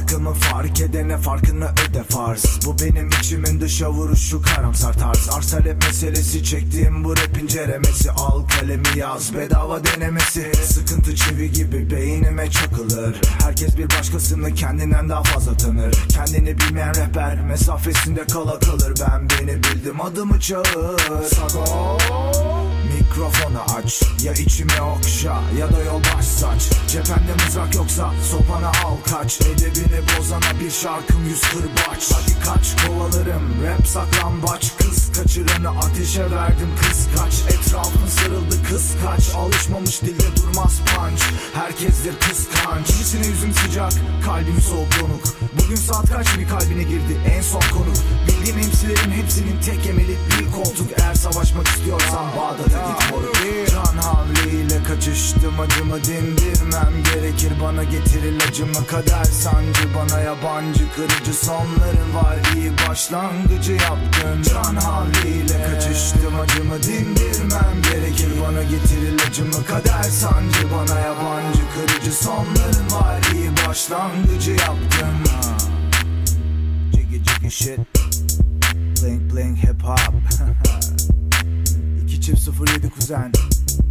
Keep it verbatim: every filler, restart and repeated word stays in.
Farkımı fark edene farkını öde farz. Bu benim içimin dışa vuruşu karamsar tarz. Arz talep meselesi, çektiğim bu rapin ceremesi. Al kalemi yaz, bedava denemesi. Sıkıntı çivi gibi beynime çakılır. Herkes bir başkasını kendinden daha fazla tanır. Kendini bilmeyen rapper mesafesinde kala kalır. Ben beni bildim, adımı çağır. Sago, mikrofonu aç, ya içime okşa ya da yol baş saç. Cephende mızrak yoksa sopana al kaç. Edebini bozana bir şarkım yüz kırbaç. Hadi kaç, kovalarım rap saklambaç. Kız kaçıranı ateşe verdim, kız kaç. Etrafın sarıldı, kız kaç. Alışmamış dilde durmaz punch. Herkesdir kıskanç. Kimisine yüzüm sıcak, kalbim soğuk donuk. Bugün saat kaç bir kalbine girdi en son konuk. Bildiğim hepsilerin hepsinin tek emeli bir koltuk. Eğer savaşmak istiyorsan Bağdat'a git moruk. Can havliyle kaçıştım, acımı dindirmem gerekir. Bana getir ilacımı, kader sancı bana yabancı. Kırıcı sonların var, iyi başlangıcı yaptın. Can havliyle kaçıştım, acımı dindirmem gerekir. Bana getir ilacımı, kader sancı bana yabancı. Kırıcı sonların var, iyi başlangıcı yaptın. Jiggy jiggy shit, bling bling hip hop. iki çift sıfır yedi kuzen.